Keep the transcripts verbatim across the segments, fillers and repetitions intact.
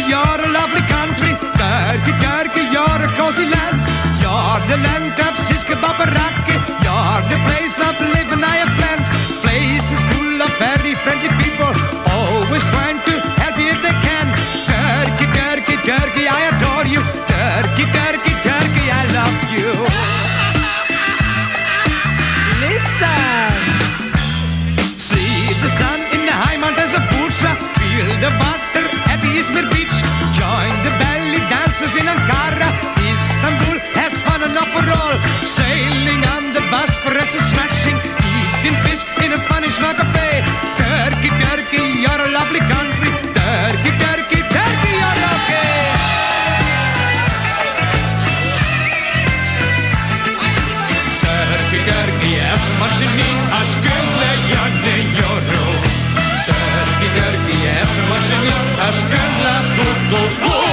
you're a lovely country. Turkey, Turkey, you're a cozy land. You're the land of shish kebab and raki. You're the place of living I have planned. Place is full of very friendly people, always trying to help you if they can. Turkey, Turkey, Turkey, I adore you. Turkey, Turkey, Turkey, I love you. Listen. See the sun in the high mountains of Bursa. Feel the water at the Izmir beach. Join the belly dancers in Ankara. Istanbul has fun enough for all. Sailing on the Bosphorus is smashing. Eating fish in a funny small cafe. Turkey, Turkey, you're a lovely country. Turkey, Turkey, Turkey, you're okay. Turkey, Turkey, eftermarsini, aşkınla yanıyorum. Turkey, Turkey, eftermarsini, aşkınla tutuştum.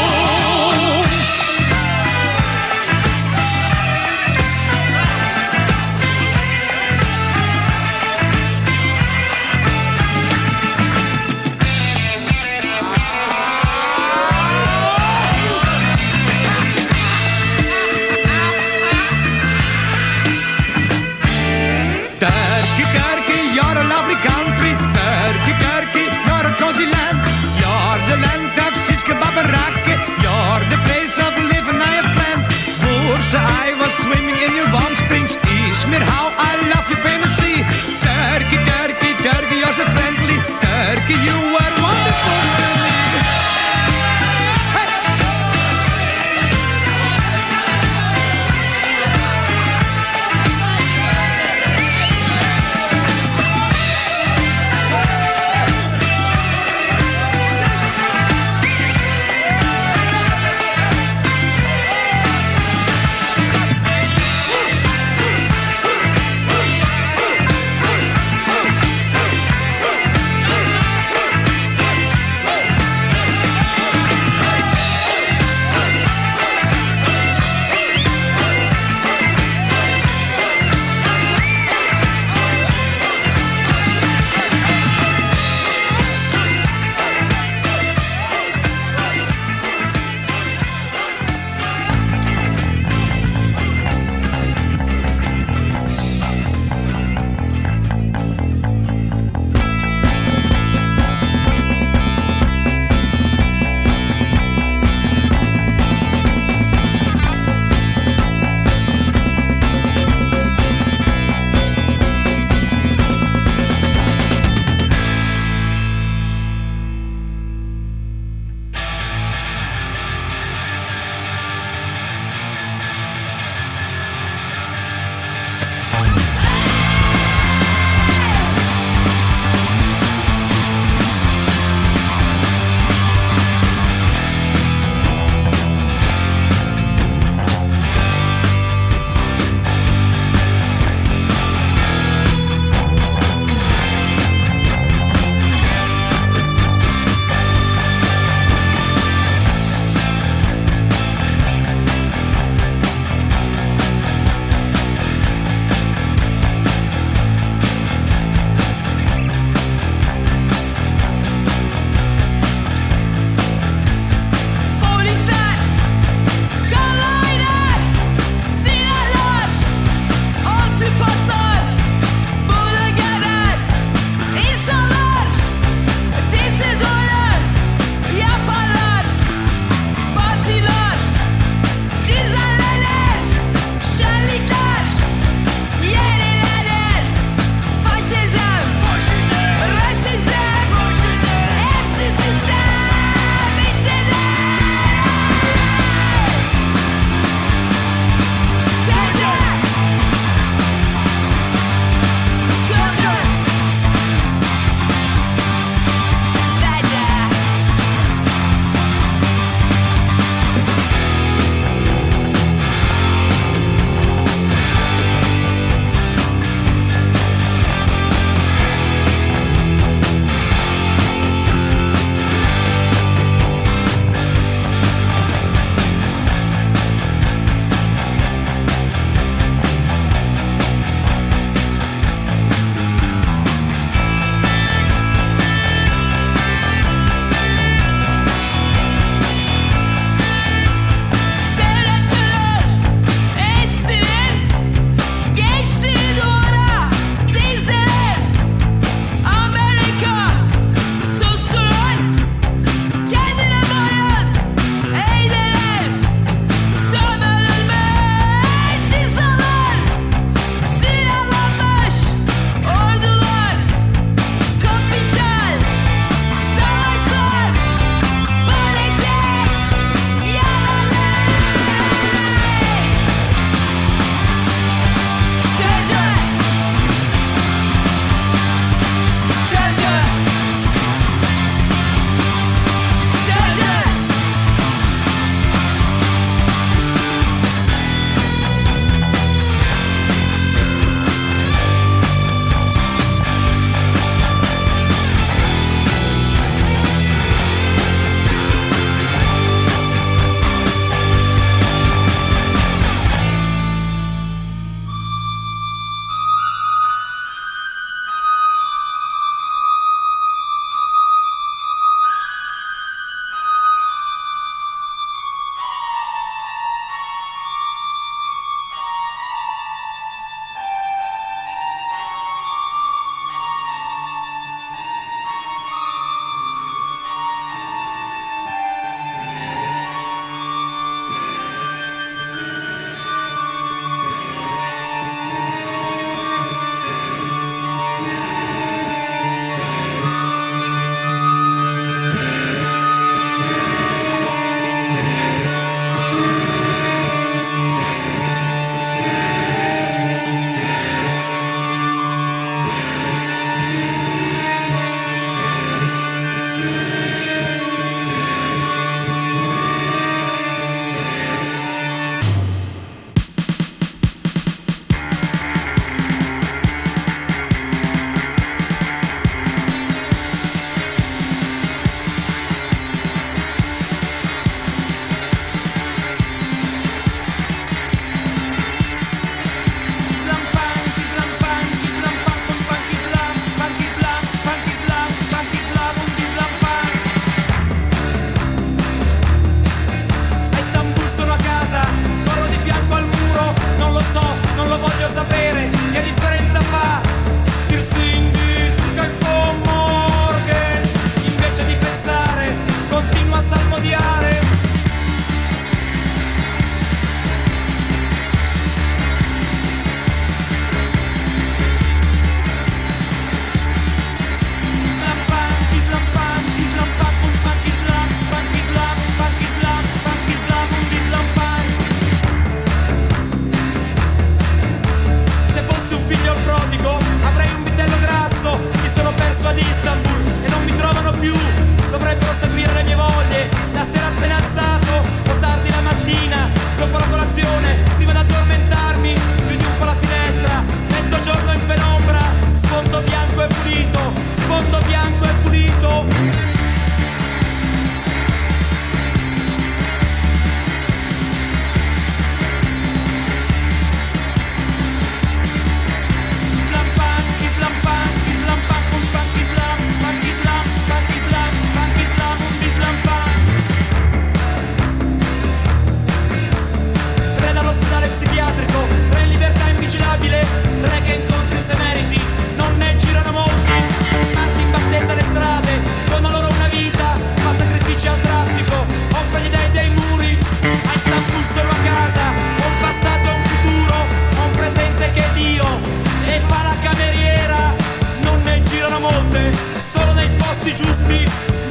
Turkey, Turkey, you're a lovely country. Turkey, Turkey, you're a cozy land. You're the land of shish kebab and raki.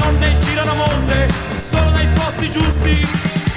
non ne girano molte, solo nei posti giusti.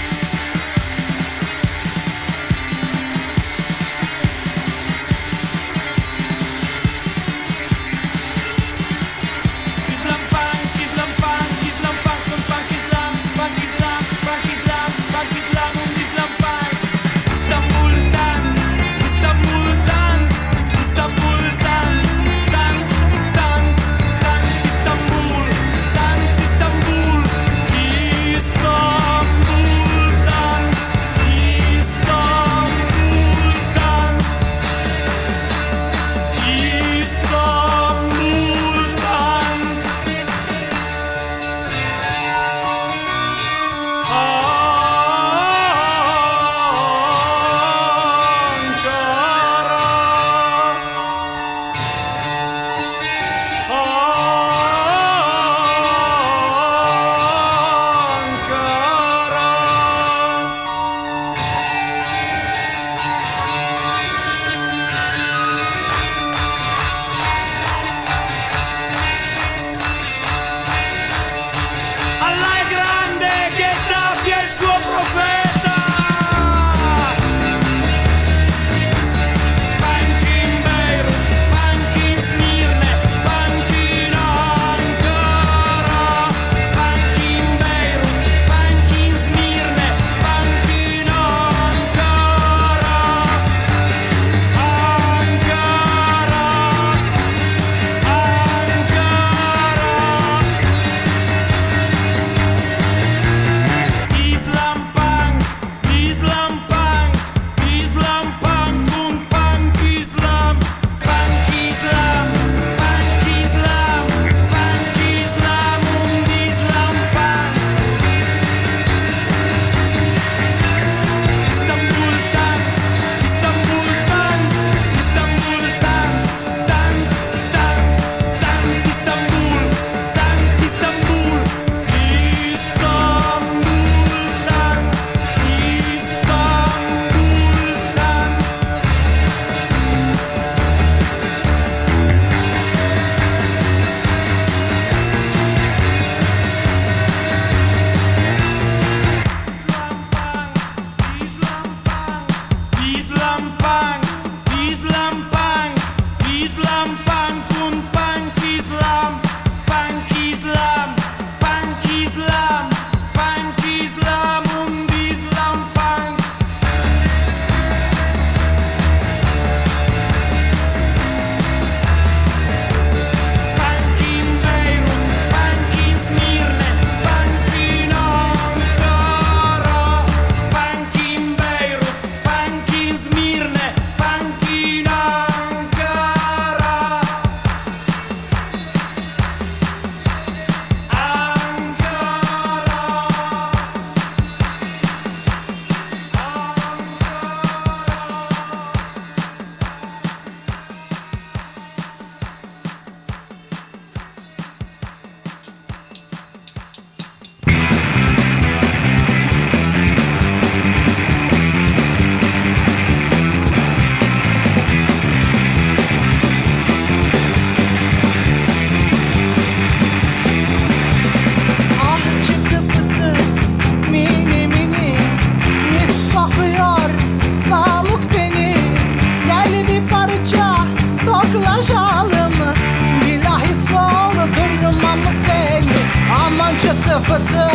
Çıtı pıtı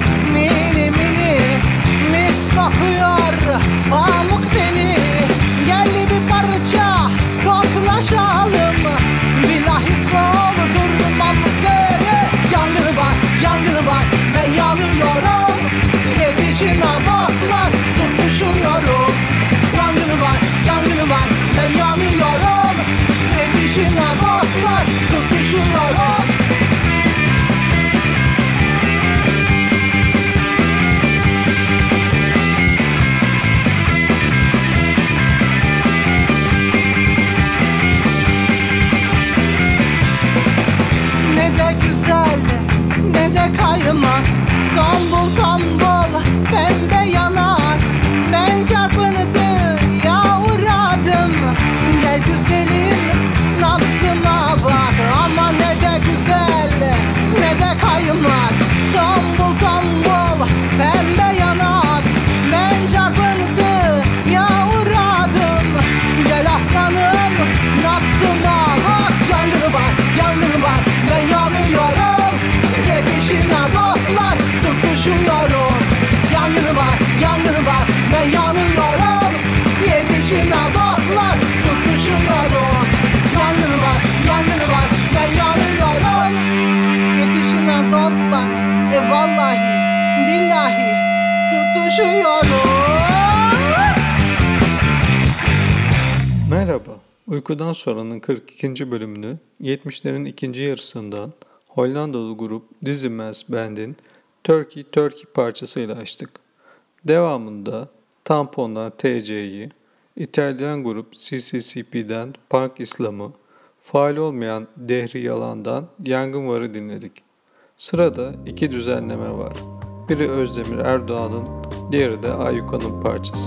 mini mini mis kokuyor pamuk teni. Gel bir parça koklaşalım. Bilahis olur durmam seni. Yangını var yangını var ben yanıyorum. Yetişine baslar tutuşuyorum. Yangını var yangını var ben yanıyorum. Yetişine baslar tutuşuyorum. Kayma tombul tombul pembe yanar. Ben çarpıntı uğradım. Gel güzelim nabzıma bak. Ama ne de güzel ne de kayma. kaymak, tombul tombul pembe yanak. Ben çarpıntıya uğradım. Gel aslanım nabzıma bak. Yangını var, yangını var, ben yanıyorum. Yetişine dostlar, tutuşuyorum. Yangını var, yangını var, ben yanıyorum. Yetişine dostlar, tutuşuyorum. Yangını var, yangını var, ben yanıyorum. Yetişine dostlar, e vallahi, billahi tutuşuyorum. Merhaba, Uykudan Sonra'nın kırk ikinci bölümünü yetmişlerin ikinci yarısından Hollandalı grup Dizzy Mens Band'in Turkey Turkey parçasıyla açtık. Devamında Tampon'dan T C'yi, İtalyan grup C C C P'den Punk İslam'ı, faal olmayan Dehri Yalan'dan Yangın Var'ı dinledik. Sırada iki düzenleme var. Biri Özdemir Erdoğan'ın, diğeri de Ayyuka'nın parçası.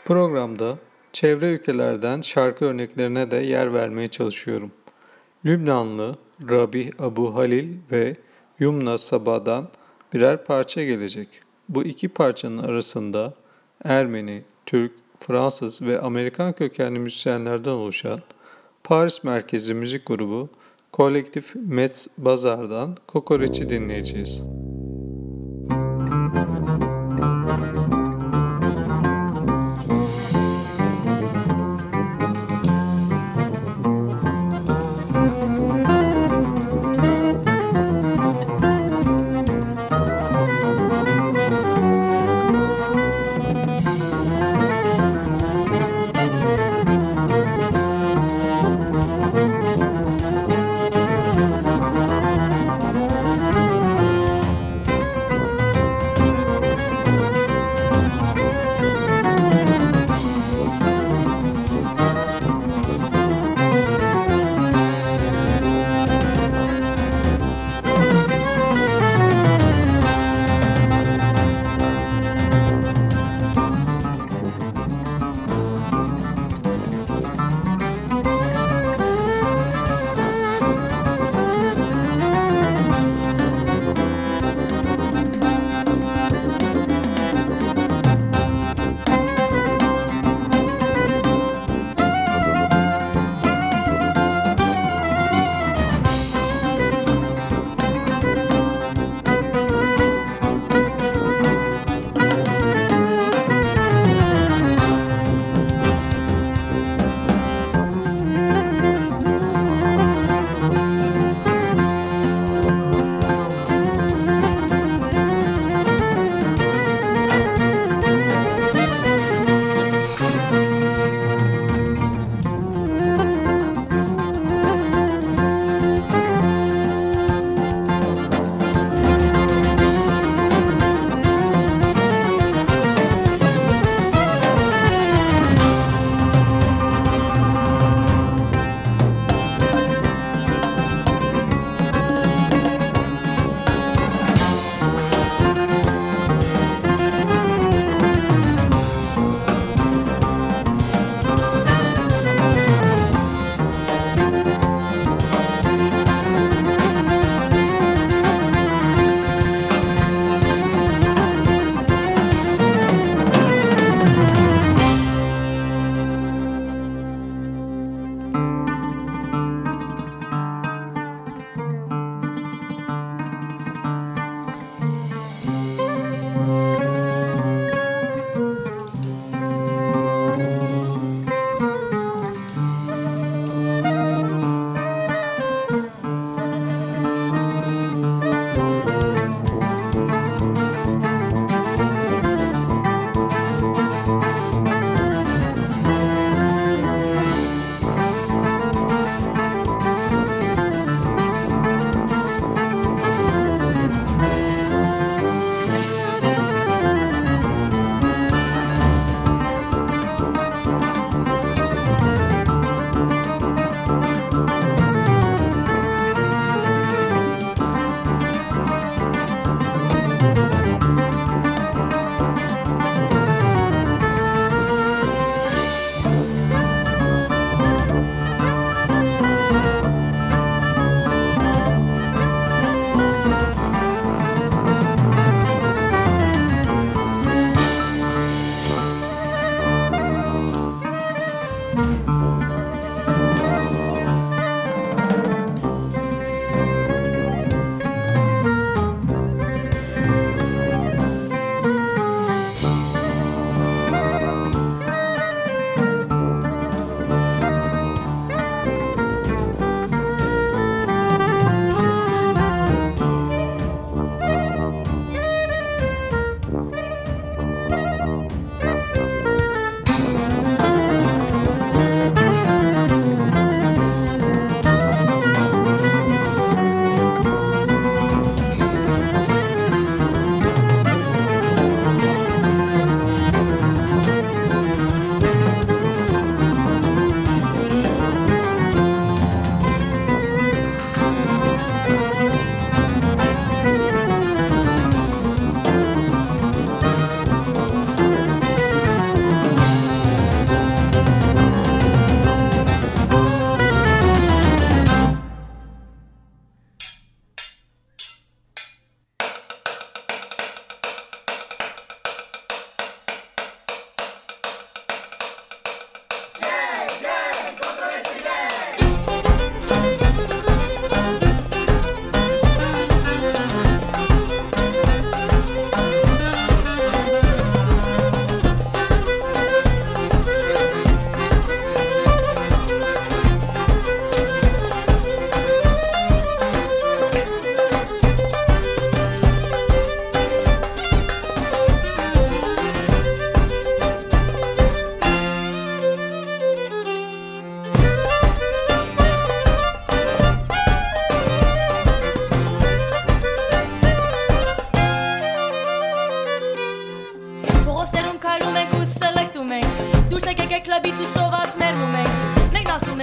Programda çevre ülkelerden şarkı örneklerine de yer vermeye çalışıyorum. Lübnanlı Rabih Abu Halil ve Yumna Sabah'dan birer parça gelecek. Bu iki parçanın arasında Ermeni, Türk, Fransız ve Amerikan kökenli müzisyenlerden oluşan Paris merkezli müzik grubu Kolektif Metz Bazar'dan Kokoreç'i dinleyeceğiz.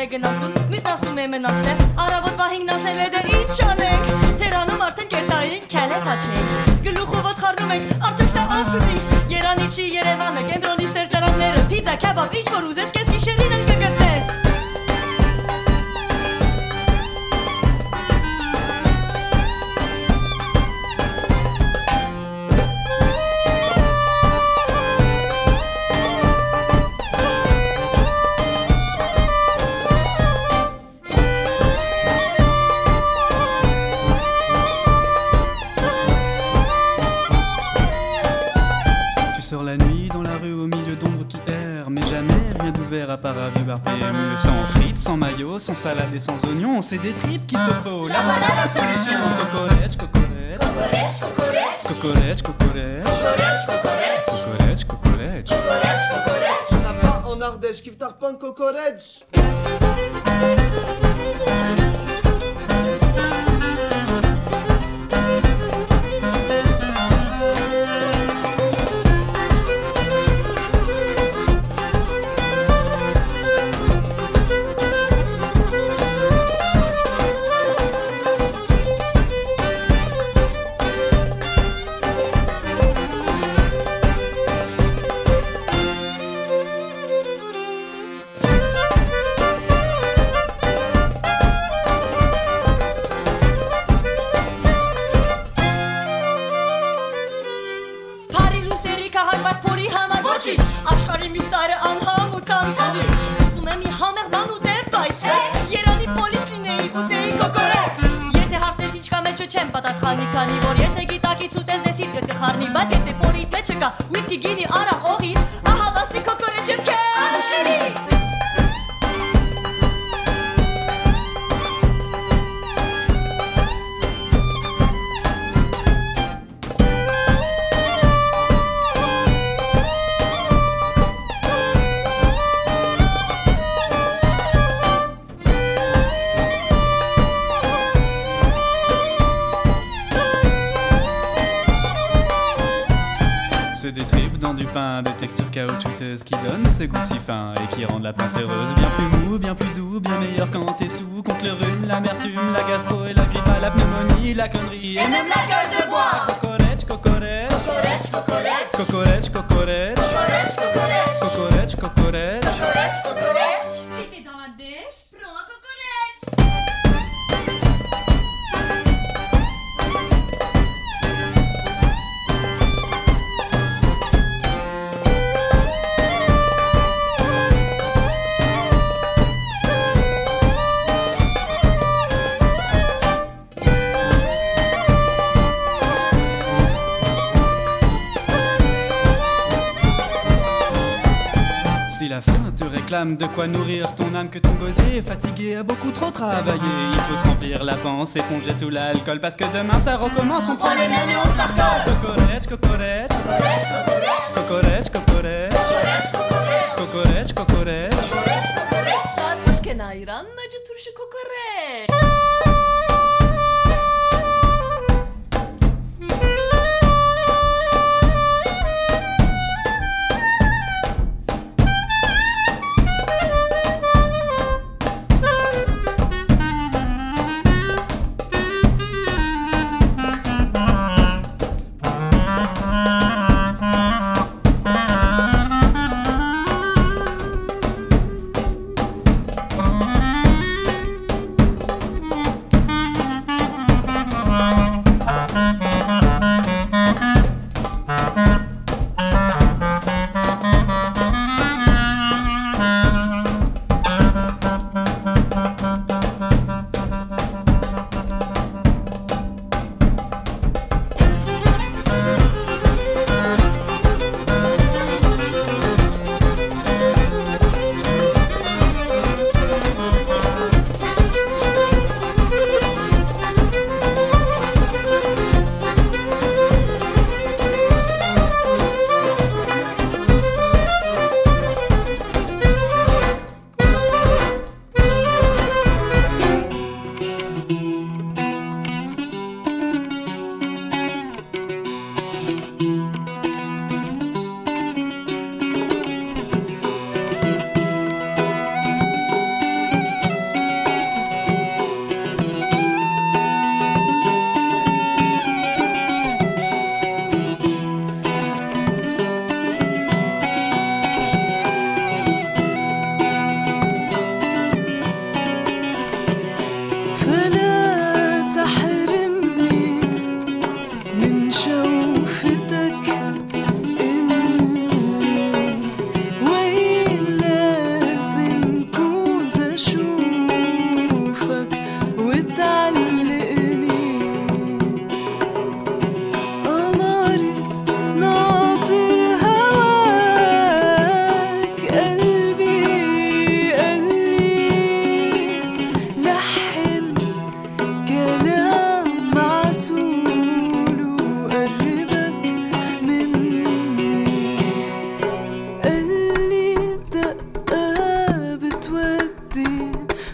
է գնալու միշտ ասում է մնաք ստեղ առավոտվա հինգն ասել է դե ինչ անենք Թերանում արդեն կերտային քյալե փաչենք գլուխով ոտ խառնում ենք արդյոք սա ով գիտի Երանիչի Երևանը կենտրոնի սրճարանները պիցա քեբաբ ինչ որ ուզես կես գիշերին են կգտնես Sur la nuit dans la rue au milieu d'ombres qui errent Mais jamais rien d'ouvert à part à vue par P M U Sans frites, sans maillot, sans salade et sans oignons C'est des tripes qu'il te faut, là voilà la solution Cocorech, cocorech Cocorech, cocorech Cocorech, cocorech Cocorech, cocorech Cocorech, cocorech Cocorech, cocorech On n'a pas en Ardèche qui veut pas un cocorech Աշխարհի մի սարը անհամ ու տանցանիչ Ուզում եմ մի համեղ բան ու դեմ պայսվեց Երանի պոլիս լինեի ու դեի կոկորետ Եթե հարցնես ինչ կա մեջը չեմ պատասխանի Քանի որ եթե գիտակից ուտես դես իր կխառնի Բայց եթե պորիդ մեջը կա ուիսկի գինի արա օղի Ահա վասի կոկորետ ջրքե Անուշիլիս C'est des tripes dans du pain, des textures caoutchouteuses qui donnent ce goût si fin et qui rendent la pince heureuse. Bien plus mou, bien plus doux, bien meilleur quand t'es sous. Contre le rhume, l'amertume, la gastro et la grippe à la pneumonie, la connerie et même la gueule de bois. Cocorech, cocorech, cocorech, cocorech, cocorech, cocorech, cocorech, cocorech, cocorech, cocorech, cocorech, cocorech. Si t'es dans la dèche, prends un cocorech. Si la faim te réclame de quoi nourrir ton âme, que ton gosier est fatigué, a beaucoup trop travaillé, il faut se remplir la panse, éponger tout l'alcool, parce que demain ça recommence, on prend les mêmes et on se la recolle. Cocorech, cocorech, cocorech, cocorech, cocorech, cocorech, cocorech, cocorech, cocorech, cocorech. Sarhoş kenayran, acı turşu kokoreç.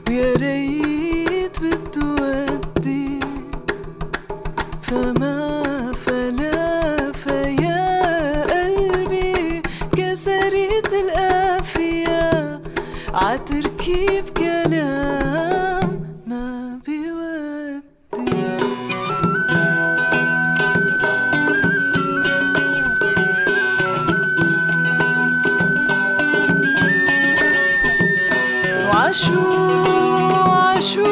ويا ريت بتودي فما فلا فيا قلبي كسرت القافية عتركيب كلام ما بيودي وعشو عشو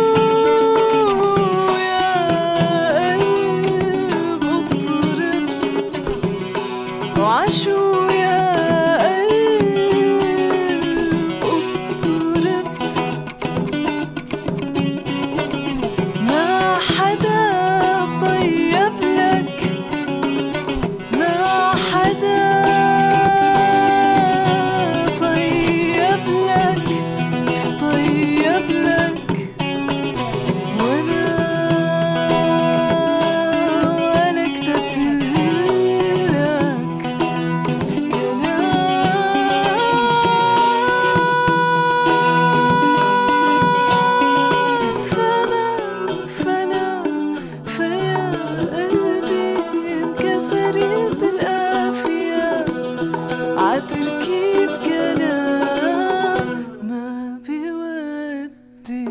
وعشو يا قلب اضطربت ما حدا طيب لك ما حدا طيب لك طيب لك وانا وانا كتبت تركيب كلام ما بيودي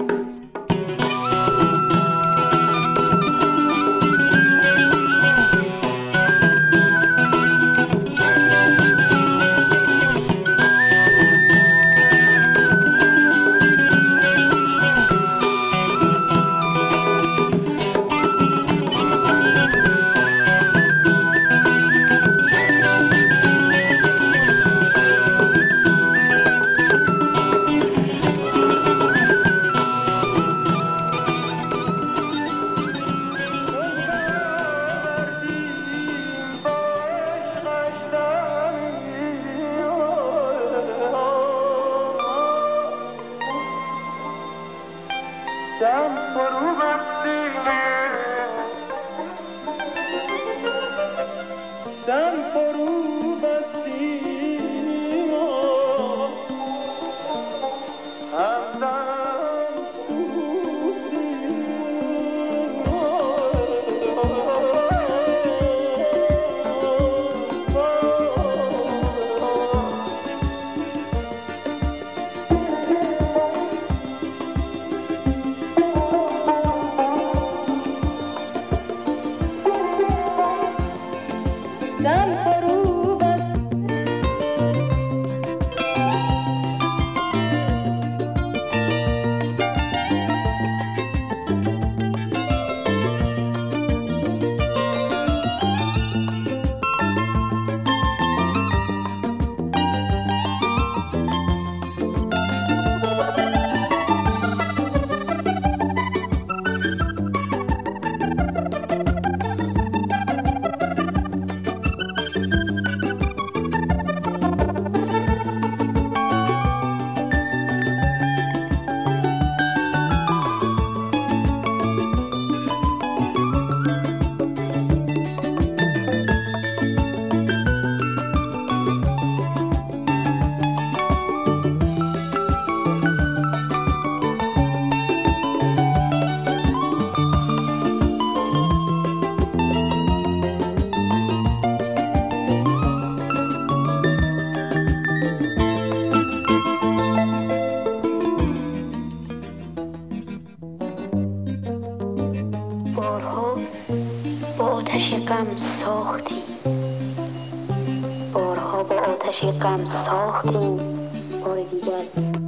غم ساختیم بار دیگر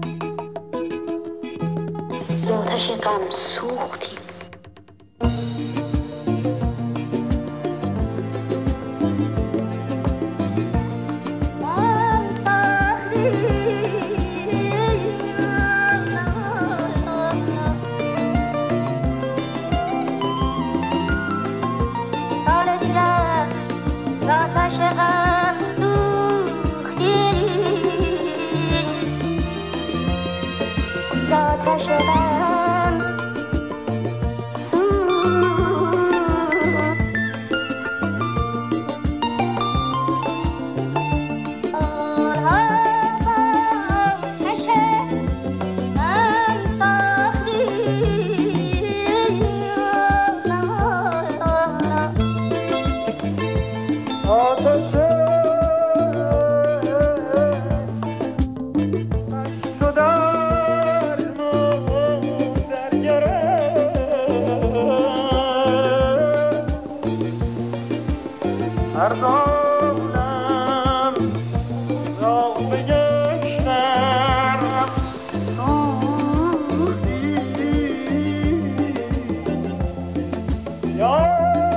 ز آتش غم سوختیم I'm مردانم راه به یک در سوختی یا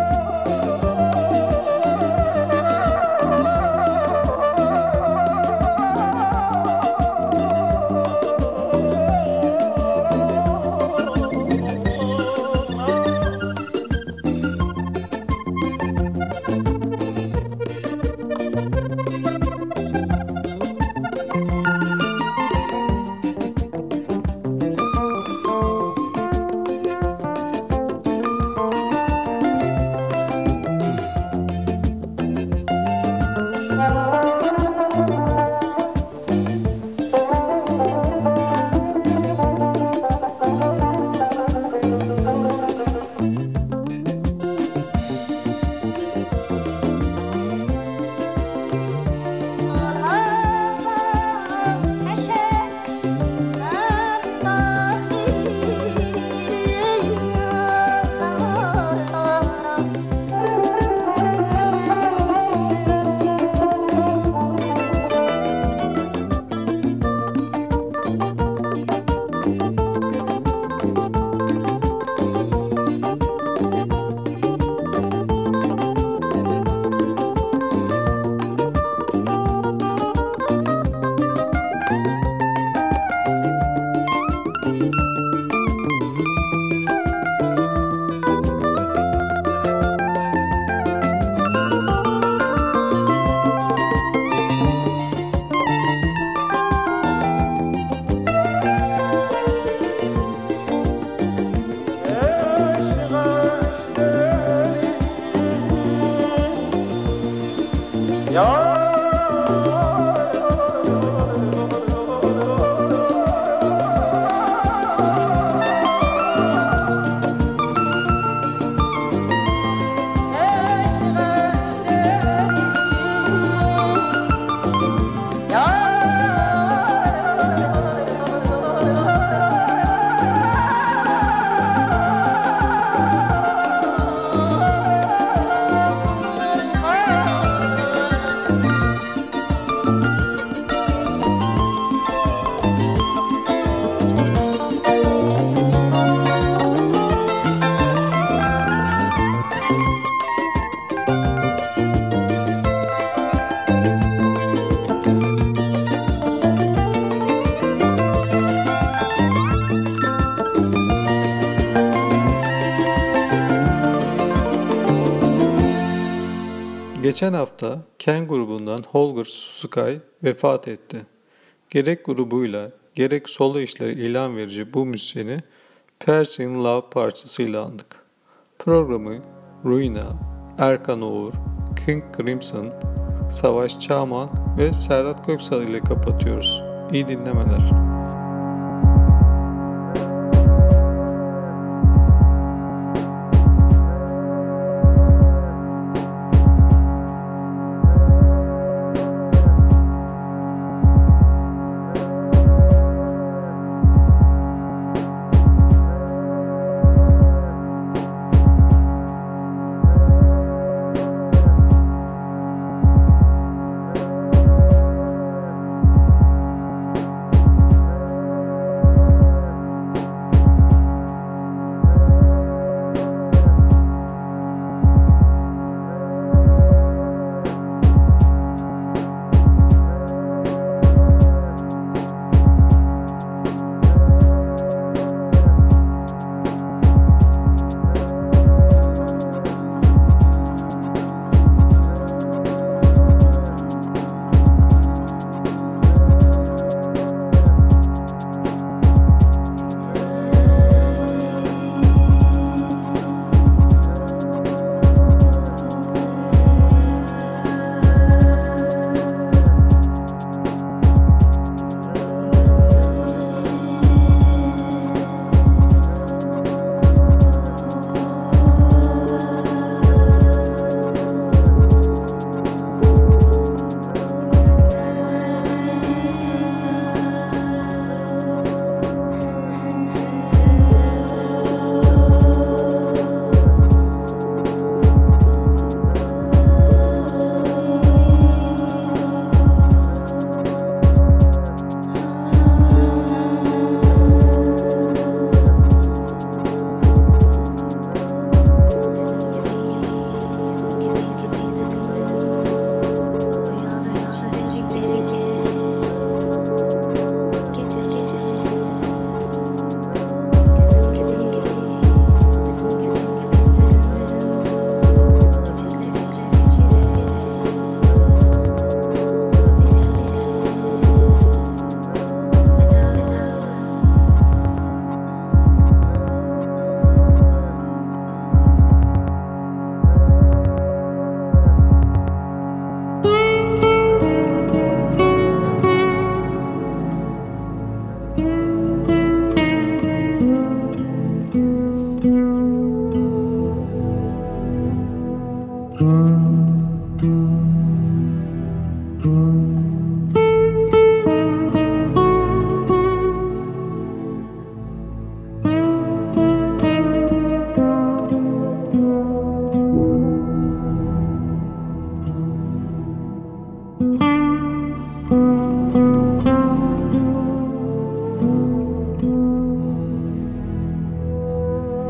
Geçen hafta Ken grubundan Holger Suzuki vefat etti. Gerek grubuyla gerek solo işleri ilan verici bu müzisyeni Persian Love parçasıyla andık. Programı Ruina, Erkan Oğur, King Crimson, Savaş Çağman ve Serhat Köksal ile kapatıyoruz. İyi dinlemeler.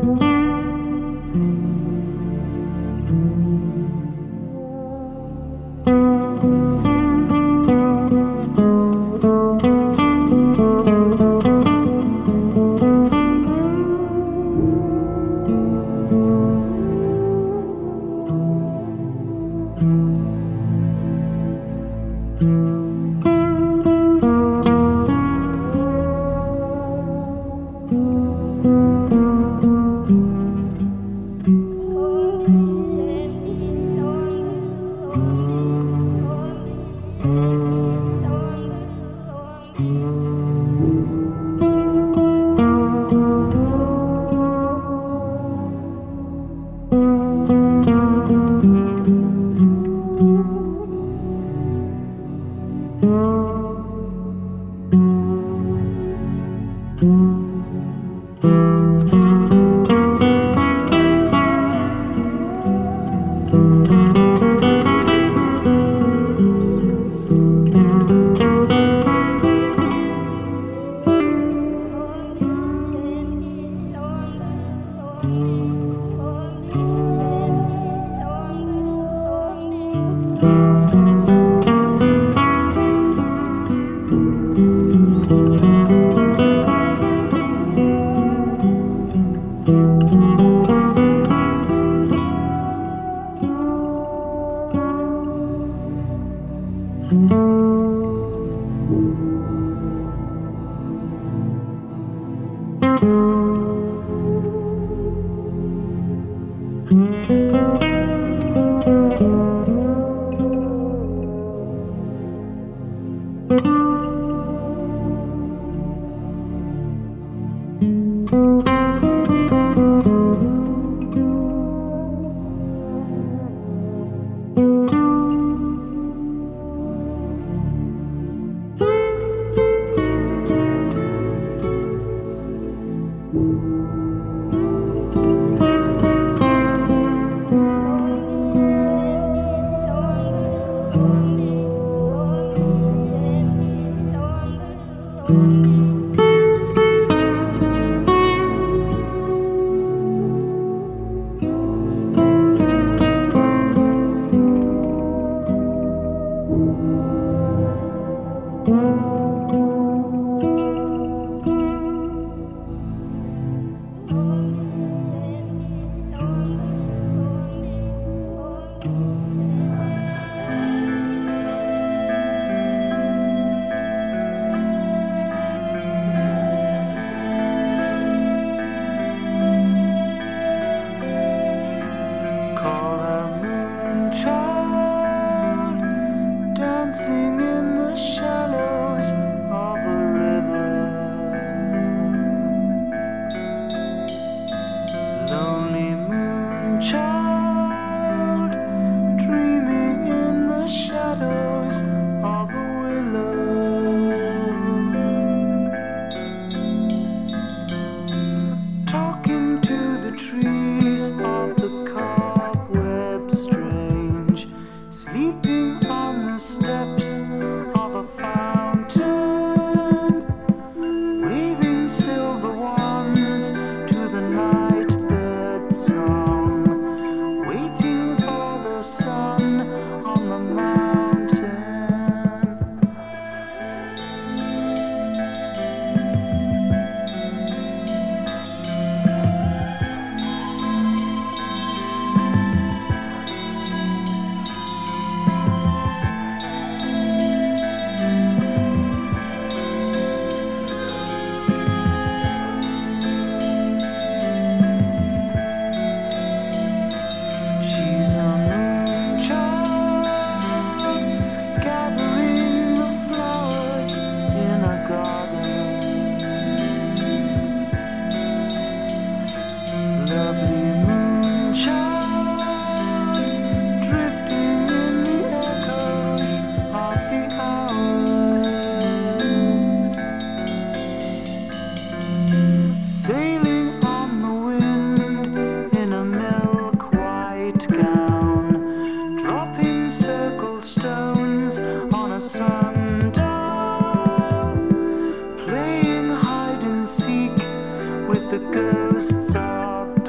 The ghosts of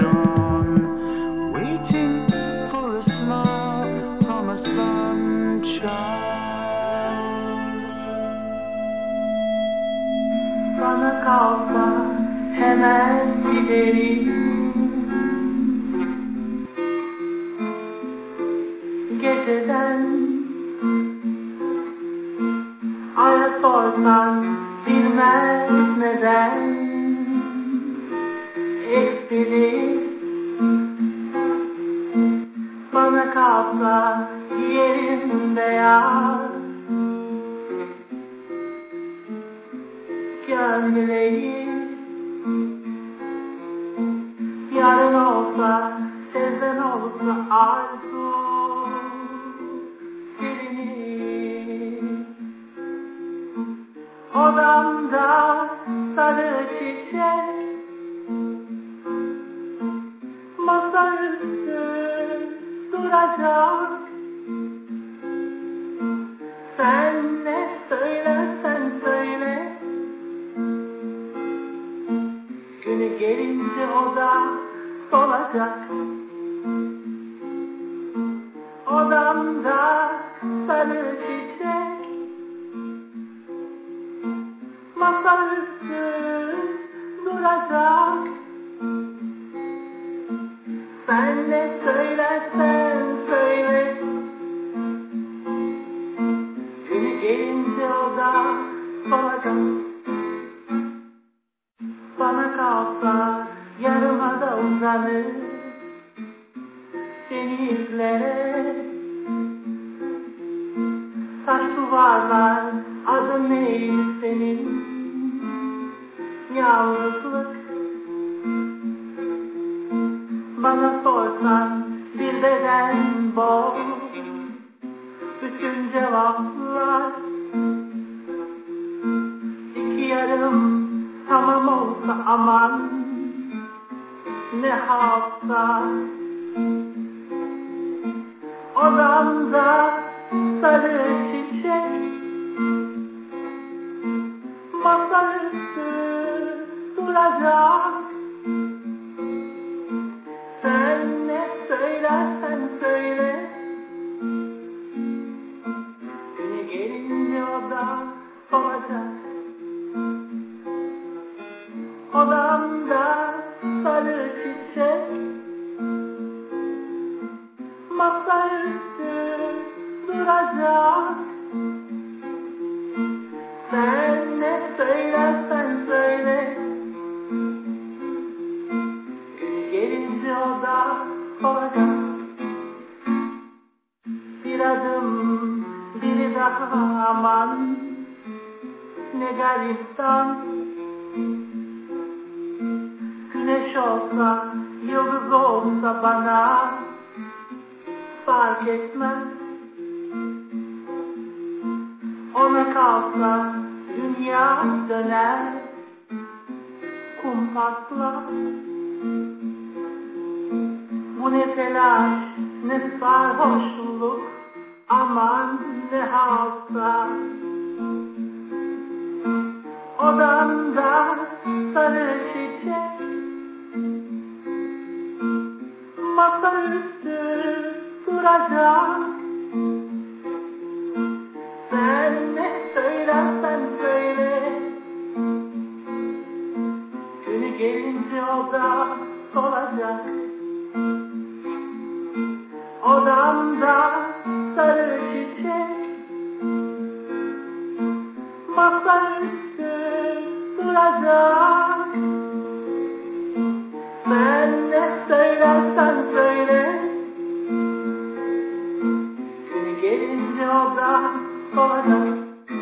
kalsa hemen giderim. Geceden aya sorsan bilmez neden eksilir. Bana kalsa yerim beyaz, gömleği yarın olsa, sezen olsa arzu silinir. Odamda sarı çiçek, masaüstü duracak. Sen ne söylersen söyle, günü gelince o da solacak. Odamda sarı çiçek, masaüstü duracak. Sen ne söylersen söyle, günü gelince o da solacak. Bana kalsa yarıma da uzanır, seni izlere. Taş duvarlar, adın neydi senin? Yalnızlık. Bana sorsan bir beden bol, bütün cevaplar. İki yarım tamam olsa aman, ne halsa. Odamda sarı çiçek, masaüstü duracak. Sen ne söylersen söyle, günü gelince o da solacak. Odamda sarı çiçek, masaüstü duracak. Sen ne söylersen söyle, günü gelince o da solacak. Bir adım biri daha aman, ne gariptan. Güneş olsa, yıldız olsa bana fark etmez. Ona kalsa dünya döner kumpasla. Bu ne telaş, ne sarhoşluk, aman ne halsa. Odamda sarı çiçek, masaüstü duracak. Sen ne söylersen söyle, günü gelince o da solacak. Odamda sarı çiçek, masaüstü duracak. Sen ne söylersen söyle, günü gelince o da solacak.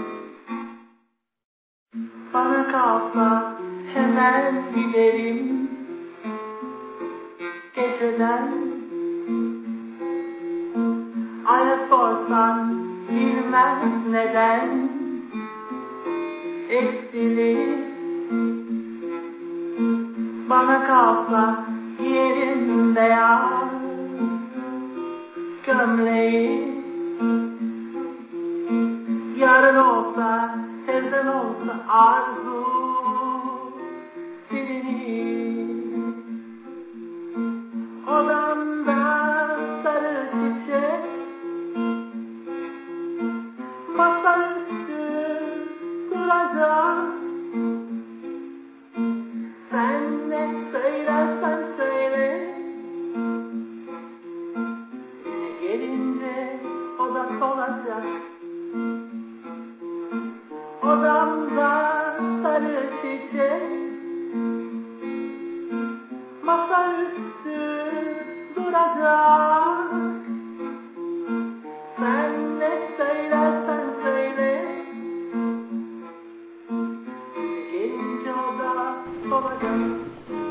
Bana kalsa hemen giderim. Geceden aya sorsan bilmez neden eksilir. Bana kalsa yerim beyaz, gömleği yarın olsa, sezen olsa arzu silinir. Odamda sarı çiçek, masaüstü duracak. söylersen söyle. Gelince o da solacak. Odamda sarı çiçek, masa üstü duracak. Sen ne söylersen söyle. Gelince o da solacak.